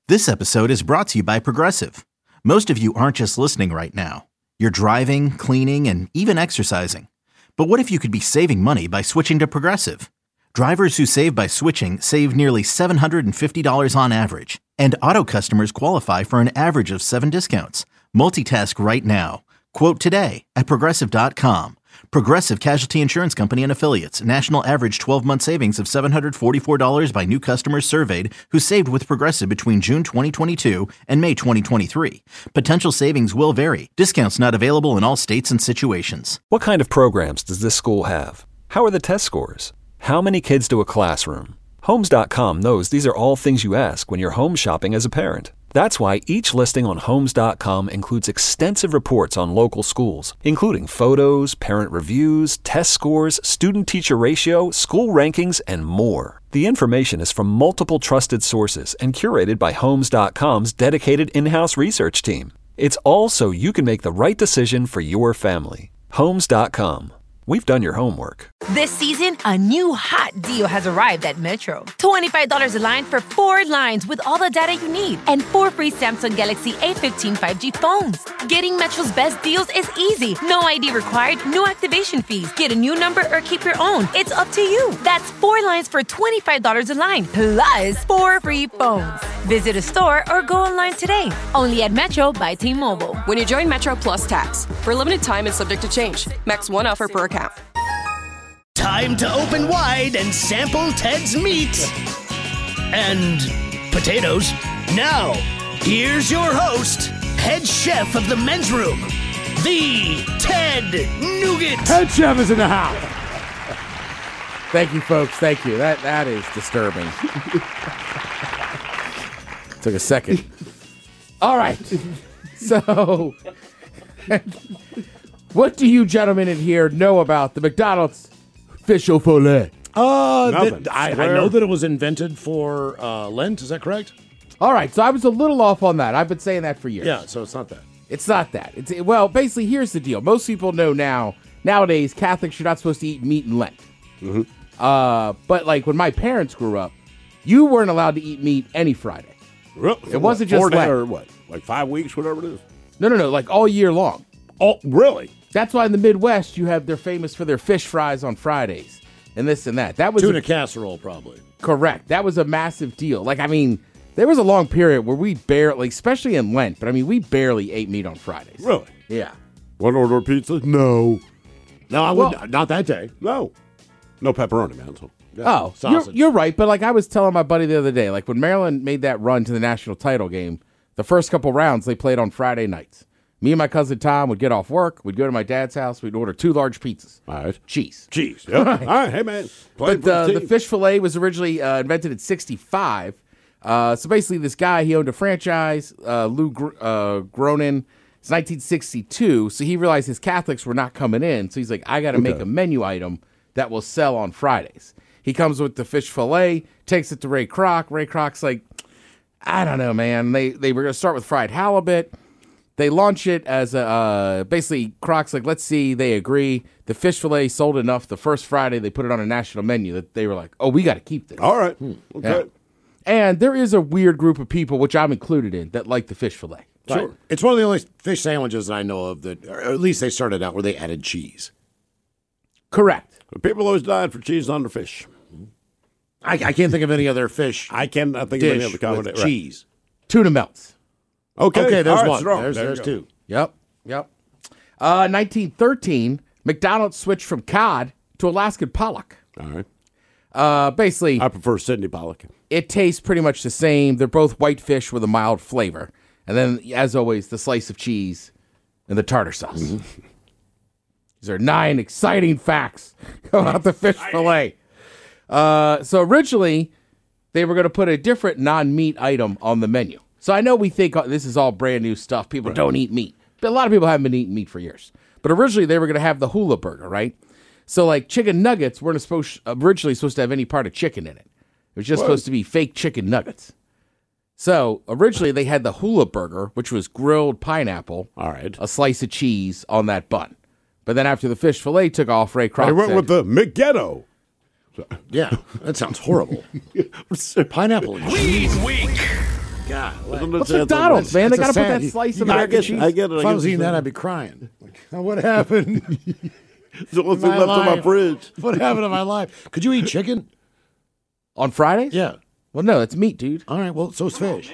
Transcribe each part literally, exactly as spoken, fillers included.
This episode is brought to you by Progressive. Most of you aren't just listening right now. You're driving, cleaning, and even exercising. But what if you could be saving money by switching to Progressive? Drivers who save by switching save nearly seven hundred fifty dollars on average. And auto customers qualify for an average of seven discounts. Multitask right now. Quote today at Progressive dot com. Progressive Casualty Insurance Company and Affiliates. National average twelve-month savings of seven hundred forty-four dollars by new customers surveyed who saved with Progressive between June twenty twenty-two and May twenty twenty-three. Potential savings will vary. Discounts not available in all states and situations. What kind of programs does this school have? How are the test scores? How many kids do a classroom? Homes dot com knows these are all things you ask when you're home shopping as a parent. That's why each listing on Homes dot com includes extensive reports on local schools, including photos, parent reviews, test scores, student-teacher ratio, school rankings, and more. The information is from multiple trusted sources and curated by Homes dot com's dedicated in-house research team. It's all so you can make the right decision for your family. Homes dot com. We've done your homework. This season, a new hot deal has arrived at Metro. twenty-five dollars a line for four lines with all the data you need and four free Samsung Galaxy A fifteen five G phones. Getting Metro's best deals is easy. No I D required, no activation fees. Get a new number or keep your own. It's up to you. That's four lines for twenty-five dollars a line, plus four free phones. Visit a store or go online today. Only at Metro by T-Mobile. When you join Metro Plus Tax. For a limited time and subject to change. Max one offer per account. Time to open wide and sample Ted's meat and potatoes. Now, here's your host, head chef of the men's room, the Ted Nugent. Head chef is in the house. Thank you, folks. Thank you. That that is disturbing. Took a second. All right. So, what do you gentlemen in here know about the McDonald's fish au filet? Uh, Nothing. that, I, I know that it was invented for uh, Lent. Is that correct? All right, so I was a little off on that. I've been saying that for years. Yeah, so it's not that. It's not that. It's well, basically, here's the deal. Most people know now, nowadays, Catholics, you're not supposed to eat meat in Lent. Mm-hmm. Uh, but like when my parents grew up, you weren't allowed to eat meat any Friday. Really? It wasn't just Four days Lent. or what? Like five weeks, whatever it is. No, no, no, like all year long. Oh, really? That's why in the Midwest you have they're famous for their fish fries on Fridays and this and that. That was tuna a, casserole, probably. Correct. That was a massive deal. Like I mean, there was a long period where we barely, especially in Lent, but I mean we barely ate meat on Fridays. Really? Yeah. One order of pizza? No. No, I Well- would not that day. No. No pepperoni, man. So, yeah, Oh, you're, sausage. you're right. But like I was telling my buddy the other day, like when Maryland made that run to the national title game, the first couple rounds they played on Friday nights. Me and my cousin Tom would get off work. We'd go to my dad's house. We'd order two large pizzas. All right. Cheese. Cheese. Yep. All right, hey, man. Playing But uh, for the the team. fish fillet was originally uh, invented in sixty-five. Uh, so basically, this guy, he owned a franchise, uh, Lou Gr- uh, Gronin. It's nineteen sixty-two. So he realized his Catholics were not coming in. So he's like, I got to make a menu item that will sell on Fridays. He comes with the fish fillet, takes it to Ray Kroc. Ray Kroc's like, I don't know, man. They they were going to start with fried halibut. They launch it as a, uh, basically, Croc's like, let's see. They agree. The fish fillet sold enough the first Friday they put it on a national menu that they were like, oh, we got to keep this. All right. Okay. Yeah. And there is a weird group of people, which I'm included in, that like the fish fillet. Sure. Right? It's one of the only fish sandwiches that I know of that, or at least they started out where they added cheese. Correct. People always died for cheese on their fish. I, I can't think of any other fish I cannot think of any Dish other with combination. Right. cheese. Tuna melts. Okay, Okay, there's all right, one. strong. There's, There there's you go. two. Yep, yep. Uh, nineteen thirteen, McDonald's switched from cod to Alaskan pollock. All right. Uh, basically, I prefer Sydney pollock. it tastes pretty much the same. They're both white fish with a mild flavor. And then, as always, the slice of cheese and the tartar sauce. Mm-hmm. These are nine exciting facts about the fish fillet. Uh, so originally, they were going to put a different non-meat item on the menu. So I know we think oh, this is all brand new stuff. People don't eat meat. But a lot of people haven't been eating meat for years. But originally, they were going to have the hula burger, right? So like chicken nuggets weren't supposed originally supposed to have any part of chicken in it. It was just What? supposed to be fake chicken nuggets. So originally, they had the hula burger, which was grilled pineapple, All right. a slice of cheese on that bun. But then after the fish fillet took off, Ray Kroc I went said, with the McGhetto. Yeah, that sounds horrible. Pineapple and cheese. Week, week. God, What's McDonald's, man? They got to put that slice of American cheese. I get it. If I was eating that, I'd be crying. Like, what happened? The one thing left in my fridge. What happened to my life? Could you eat chicken on Fridays? Yeah. Well, no, it's meat, dude. All right. Well, so's fish.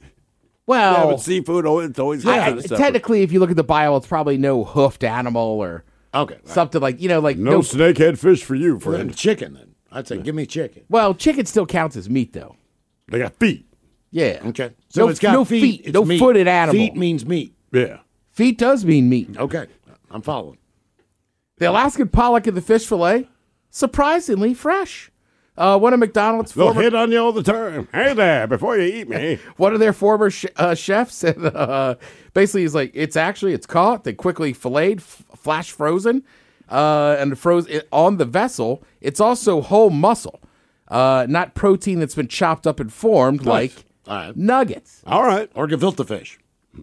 Well, yeah, but seafood, it's always I, I, technically, if you look at the Bible, it's probably no hoofed animal or okay, something like you know, like no, no snakehead fish for you, friend. Well, chicken, then I'd say, give me chicken. Well, chicken still counts as meat, though. They got feet. Yeah. Okay. So no, it's got no feet. feet It's no meat. footed animal. Feet means meat. Yeah. Feet does mean meat. Okay, I'm following. The Alaskan pollock and the fish fillet, surprisingly fresh. Uh, one of McDonald's They'll former, hit on you all the time. Hey there, before you eat me. one of their former sh- uh, chefs said, uh, basically, he's like, it's actually it's caught. They quickly filleted, f- flash frozen, uh, and froze it on the vessel. It's also whole muscle, uh, not protein that's been chopped up and formed Nice. like All right. nuggets. All right. Or gefilte fish.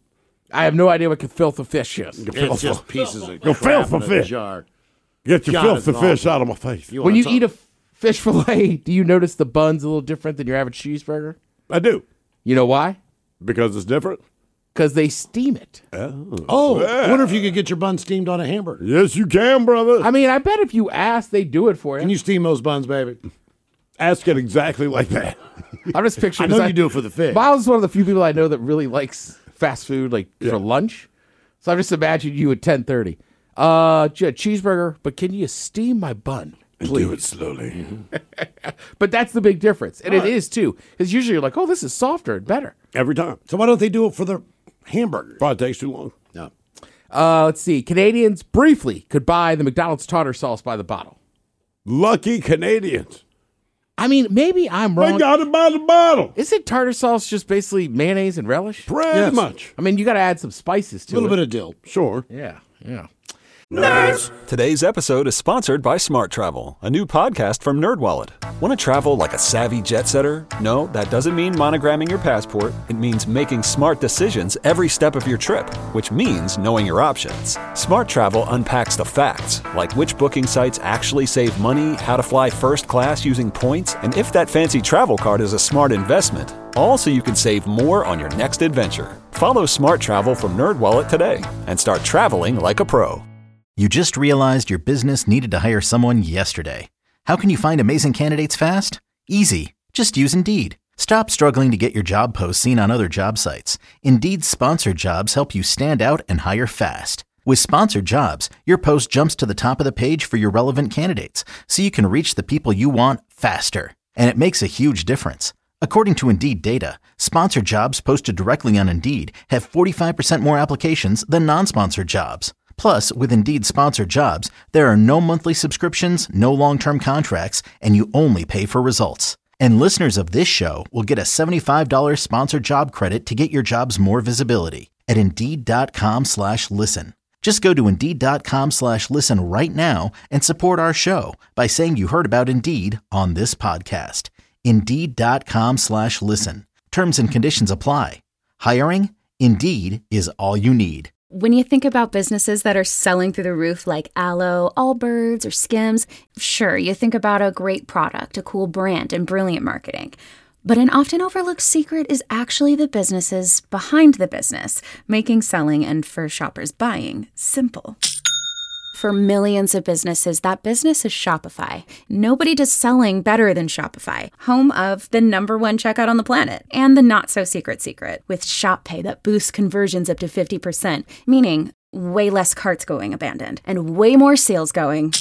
I have no idea what gefilte fish is. It's just pieces of Gefilte crap in a fish. jar. Get your God, filthy it's fish awful. out of my face. You When wanna you talk- eat a f- fish fillet, do you notice the bun's a little different than your average cheeseburger? I do. You know why? Because it's different. Because they steam it. Oh, I wonder if you could get your bun steamed on a hamburger. Yes, you can, brother. I mean, I bet if you ask, they do it for you. Can you steam those buns, baby? Ask it exactly like that. I'm just picturing. I know you do it for the fish. Miles is one of the few people I know that really likes fast food, like for lunch. So I just imagine you at ten thirty. Uh, ch- cheeseburger, but can you steam my bun? Please. Do it slowly. But that's the big difference, and it is too, because usually you're like, oh, this is softer and better. Every time. So why don't they do it for the hamburgers? Probably takes too long. No. Uh, let's see. Canadians briefly could buy the McDonald's tartar sauce by the bottle. Lucky Canadians. I mean, maybe I'm They wrong. got it by the bottle. Isn't tartar sauce just basically mayonnaise and relish? Pretty Yes. much. I mean, you got to add some spices to A little it. bit of dill. Sure. Yeah, yeah. Today's episode is sponsored by Smart Travel, a new podcast from NerdWallet. Want to travel like a savvy jet setter? No, that doesn't mean monogramming your passport. It means making smart decisions every step of your trip, which means knowing your options. Smart Travel unpacks the facts, like which booking sites actually save money, how to fly first class using points, and if that fancy travel card is a smart investment. All so you can save more on your next adventure. Follow Smart Travel from NerdWallet today and start traveling like a pro. You just realized your business needed to hire someone yesterday. How can you find amazing candidates fast? Easy. Just use Indeed. Stop struggling to get your job posts seen on other job sites. Indeed's sponsored jobs help you stand out and hire fast. With sponsored jobs, your post jumps to the top of the page for your relevant candidates, so you can reach the people you want faster. And it makes a huge difference. According to Indeed data, sponsored jobs posted directly on Indeed have forty-five percent more applications than non-sponsored jobs. Plus, with Indeed sponsored jobs, there are no monthly subscriptions, no long-term contracts, and you only pay for results. And listeners of this show will get a seventy-five dollars sponsored job credit to get your jobs more visibility at Indeed.com slash listen. Just go to Indeed.com slash listen right now and support our show by saying you heard about Indeed on this podcast. Indeed.com slash listen. Terms and conditions apply. Hiring? Indeed is all you need. When you think about businesses that are selling through the roof like Aloe, Allbirds, or Skims, sure, you think about a great product, a cool brand, and brilliant marketing. But an often overlooked secret is actually the businesses behind the business, making selling and for shoppers buying simple. For millions of businesses, that business is Shopify. Nobody does selling better than Shopify, home of the number one checkout on the planet and the not-so-secret secret with Shop Pay that boosts conversions up to fifty percent, meaning way less carts going abandoned and way more sales going.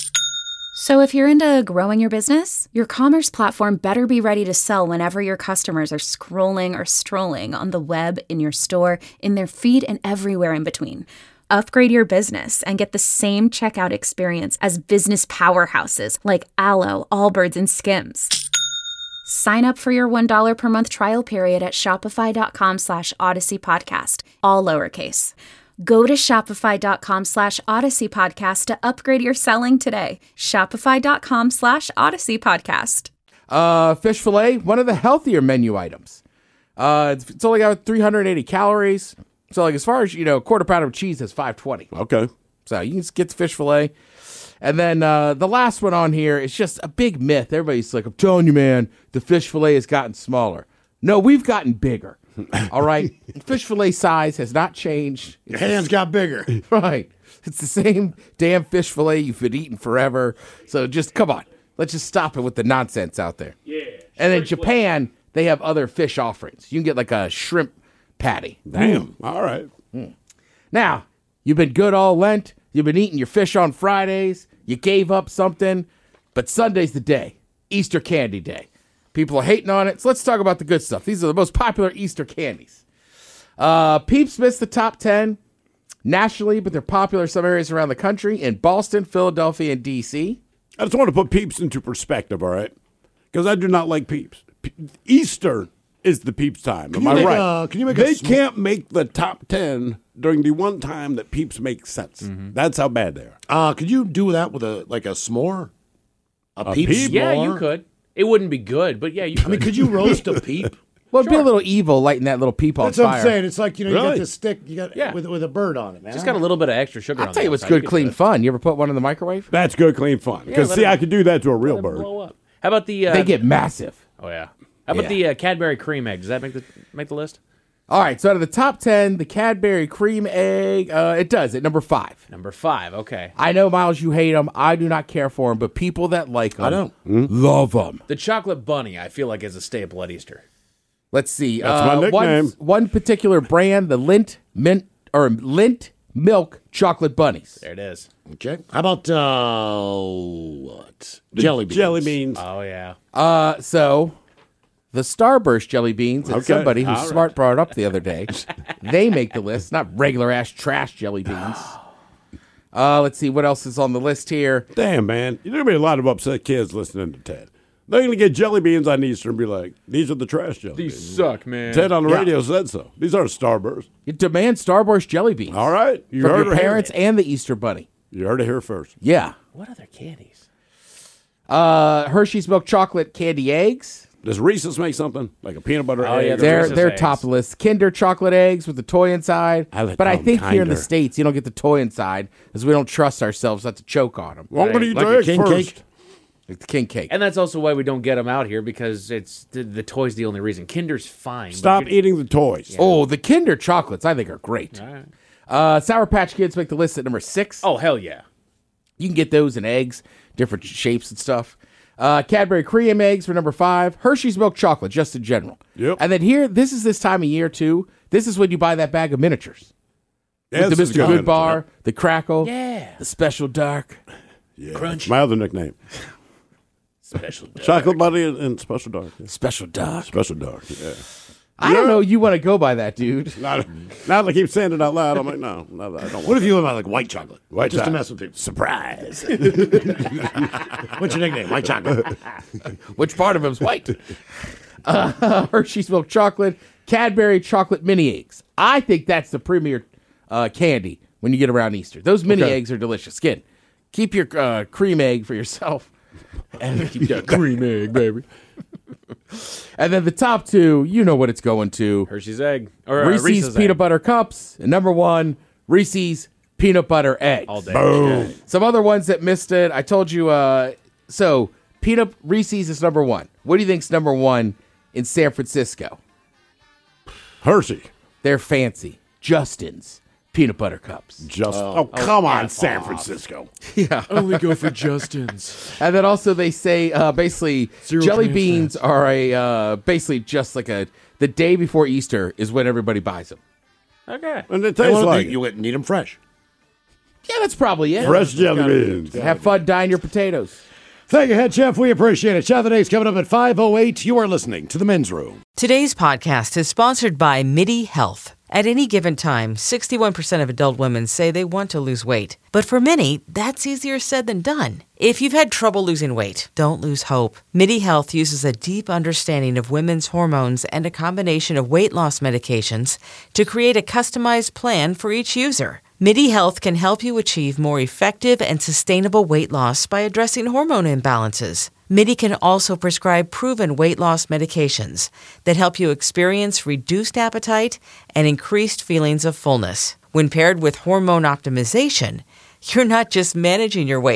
So if you're into growing your business, your commerce platform better be ready to sell whenever your customers are scrolling or strolling on the web, in your store, in their feed, and everywhere in between. Upgrade your business and get the same checkout experience as business powerhouses like Aloe, Allbirds, and Skims. Sign up for your one dollar per month trial period at shopify.com slash Odyssey Podcast, all lowercase. Go to shopify.com slash Odyssey Podcast to upgrade your selling today. Shopify.com slash Odyssey Podcast. Uh, fish fillet, one of the healthier menu items. Uh, it's, it's only got three hundred eighty calories. So, like, as far as, you know, a quarter pound of cheese has five twenty. Okay. So, you can just get the fish fillet. And then uh, the last one on here is just a big myth. Everybody's like, I'm telling you, man, the fish fillet has gotten smaller. No, we've gotten bigger. All right? Fish fillet size has not changed. Your hands got bigger. Right. It's the same damn fish fillet you've been eating forever. So just, come on. Let's just stop it with the nonsense out there. Yeah. And in Japan, they have other fish offerings. You can get like a shrimp patty. Damn. Mm. All right. Mm. Now, you've been good all Lent. You've been eating your fish on Fridays. You gave up something. But Sunday's the day. Easter candy day. People are hating on it. So let's talk about the good stuff. These are the most popular Easter candies. Uh, Peeps missed the top ten nationally, but they're popular in some areas around the country. In Boston, Philadelphia, and D C I just want to put Peeps into perspective, all right? Because I do not like Peeps. Pe- Easter is the Peeps time. Am I make, right? uh, can you make they a sm- can't make the top ten during the one time that Peeps make sense. Mm-hmm. That's how bad they are. Uh, could you do that with a like a s'more? A, A peep peep? s'more? Yeah, you could. It wouldn't be good, but yeah, you could. I mean, could you roast a peep? Well, it'd be a little evil lighting that little peep on That's fire. what I'm saying. It's like, you know, you Really? got this stick you got Yeah. with with a bird on it, man. Just got a little bit of extra sugar I'll on tell you the what's outside. good, could clean do it. fun. You ever put one in the microwave? That's good, clean fun. Because, let see, it- I could do that to a real Let 'em bird. blow up. How about the? Uh, They get massive. Oh yeah. How about Yeah. the uh, Cadbury cream egg? Does that make the make the list? All right, so out of the top ten, the Cadbury cream egg, uh, it does at number five. Number five. Okay. I know, Miles, you hate them. I do not care for them, but people that like them, I don't. love them. The chocolate bunny, I feel like, is a staple at Easter. Let's see. That's uh, my nickname. One, one particular brand, the Lint Mint or Lint Milk Chocolate Bunnies. There it is. Okay. How about uh, what? Jelly beans. Jelly beans. Oh yeah. Uh, so the Starburst jelly beans, and Okay, somebody who's all right. smart brought it up the other day. They make the list, not regular ass trash jelly beans. Uh, let's see what else is on the list here. Damn, man. There's going to be a lot of upset kids listening to Ted. They're going to get jelly beans on Easter and be like, these are the trash jelly beans. suck, man. Ted on the Yeah. radio said so. These are Starburst. You demand Starburst jelly beans. All right. You From heard your it parents here. and the Easter Bunny. You heard it here first. Yeah. What other candies? Uh, Hershey's milk chocolate candy eggs. Does Reese's make something? Like a peanut butter Oh, egg? yeah, or the They're Reese's they're eggs. top list. Kinder chocolate eggs with the toy inside. I like but I them think here in the kinder. States you don't get the toy inside because we don't trust ourselves not to choke on them. Well, I'm going to eat Like the a eggs king first. cake? Like the king cake. And that's also why we don't get them out here, because it's the, the toy's the only reason. Kinder's fine. but Stop you- eating the toys. Oh, the Kinder chocolates I think are great. All right. Uh, Sour Patch Kids make the list at number six. Oh hell yeah. You can get those in eggs, different shapes and stuff. Uh, Cadbury cream eggs for number five. Hershey's milk chocolate, just in general. Yep. And then here, this is this time of year too. This is when you buy that bag of miniatures. Yeah, With the this is Mister good. Good Bar, the Crackle, Yeah. the Special Dark. Yeah. Crunchy. My other nickname. Special. Chocolate Bunny and, and Special Dark. Yeah. Special Dark. Special Dark, yeah. I don't know. You want to go by that, dude? Now, now that I keep saying it out loud, I'm like, no, no I don't want What if you went by like white chocolate? White Just to chocolate. mess with people. Surprise. What's your nickname? White chocolate. Which part of him's white? Uh, Hershey's milk chocolate, Cadbury chocolate mini eggs. I think that's the premier uh, candy when you get around Easter. Those mini Okay. eggs are delicious. Again, keep your uh, cream egg for yourself. And keep that cream egg, baby. And then the top two, you know what it's going to. Hershey's egg or uh, Reese's, Reese's peanut egg. butter cups. And number one, Reese's peanut butter eggs. all day. Boom. Some other ones that missed it. I told you. Uh, so peanut Reese's is number one. What do you think's number one in San Francisco? Hershey. They're fancy. Justin's peanut butter cups. Just oh, come on, San Francisco. Yeah. Only go for Justin's. And then also they say uh, basically Zero jelly trans beans are a uh, basically just like a the day before Easter is when everybody buys them. Okay. And it They tastes wanna- like you it. need them fresh. Yeah, that's probably it. Fresh jelly beans. Have fun dyeing your potatoes. Thank you, Head Chef. We appreciate it. Shot of the Day's coming up at five oh eight. You are listening to The Men's Room. Today's podcast is sponsored by MIDI Health. At any given time, sixty-one percent of adult women say they want to lose weight. But for many, that's easier said than done. If you've had trouble losing weight, don't lose hope. MIDI Health uses a deep understanding of women's hormones and a combination of weight loss medications to create a customized plan for each user. MIDI Health can help you achieve more effective and sustainable weight loss by addressing hormone imbalances. MIDI can also prescribe proven weight loss medications that help you experience reduced appetite and increased feelings of fullness. When paired with hormone optimization, you're not just managing your weight,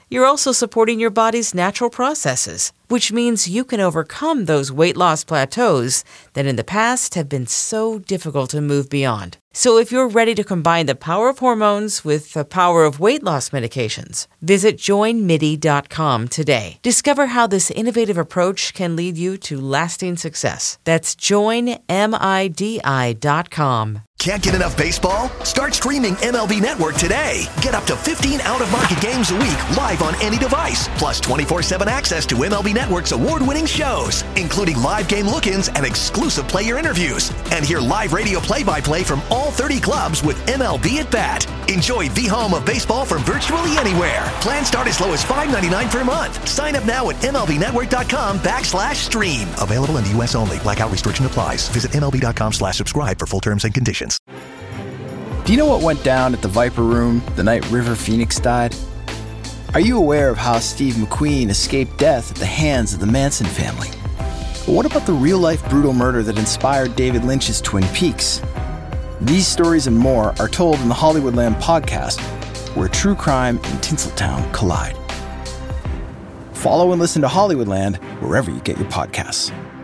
You're also supporting your body's natural processes, which means you can overcome those weight loss plateaus that in the past have been so difficult to move beyond. So if you're ready to combine the power of hormones with the power of weight loss medications, visit join midi dot com today. Discover how this innovative approach can lead you to lasting success. That's join midi dot com. Can't get enough baseball? Start streaming M L B Network today. Get up to fifteen out-of-market games a week live on any device, plus twenty-four seven access to M L B Network's award-winning shows, including live game look-ins and exclusive player interviews. And hear live radio play-by-play from all thirty clubs with M L B at Bat. Enjoy the home of baseball from virtually anywhere. Plans start as low as five ninety-nine per month. Sign up now at MLBnetwork.com backslash stream. Available in the U S only. Blackout restriction applies. Visit MLB.com slash subscribe for full terms and conditions. Do you know what went down at the Viper Room the night River Phoenix died? Are you aware of how Steve McQueen escaped death at the hands of the Manson family? But what about the real-life brutal murder that inspired David Lynch's Twin Peaks? These stories and more are told in the Hollywoodland podcast, where true crime and Tinseltown collide. Follow and listen to Hollywoodland wherever you get your podcasts.